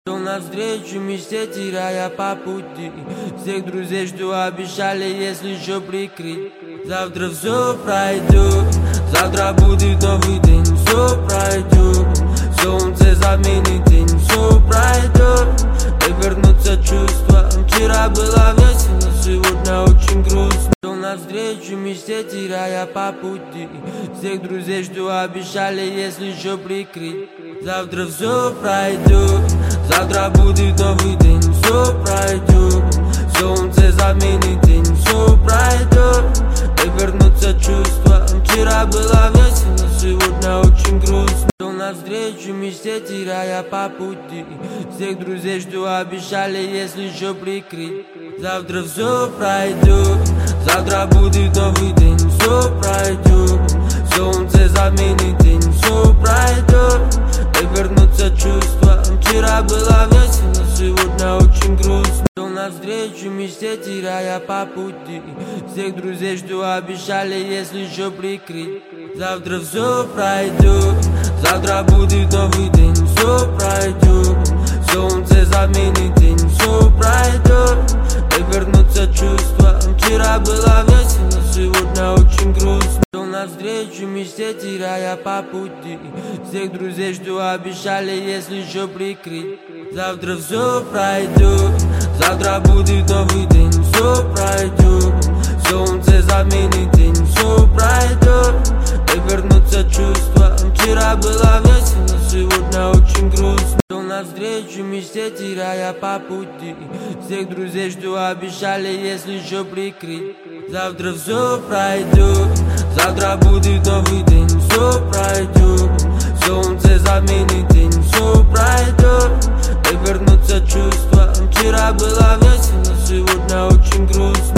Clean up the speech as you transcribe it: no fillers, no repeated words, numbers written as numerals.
Шел навстречу мечте, теряя по пути. Всех друзей жду, обещали, если еще прикрыть. Завтра все пройдет, завтра будет новый день. Все пройдет, солнце заменит день. Все пройдет, и вернутся чувства. Вчера было весело, сегодня очень грустно. Шел навстречу мечте, теряя по пути. Всех друзей жду, обещали, если еще прикрыть. Завтра все пройдет, завтра будет новый день. Все пройдет, солнце заменит день. Все пройдет, и вернутся чувства. Вчера было весело, сегодня очень грустно. Шел навстречу мечте, теряя по пути. Всех друзей жду, обещали, если еще прикрыть. Завтра все пройдет, завтра будет новый день. Все пройдет, солнце заменит день. Все пройдет, и вернутся чувства. Вчера было весело, сегодня очень грустно. Шел навстречу мечте, теряя по пути. Всех друзей жду, обещали, если еще прикрыть. Завтра все пройдет, завтра будет новый день. Все пройдет, солнце заменит день. Все пройдет, и вернутся чувства. Вчера было весело, сегодня очень грустно. Шел навстречу мечте, теряя по пути. Всех друзей жду, обещали, если еще прикрыть. Завтра все пройдет, завтра будет новый день. Все пройдет, солнце заменит день. Все пройдет, и вернутся чувства. Вчера было весело, сегодня очень грустно. Шел навстречу мечте, теряя по пути. Всех друзей жду, обещали, если еще прикрыть. Завтра все пройдет, завтра будет новый день. Все пройдет, солнце заменит день. Все пройдет, и вернутся чувства. Вчера было весело.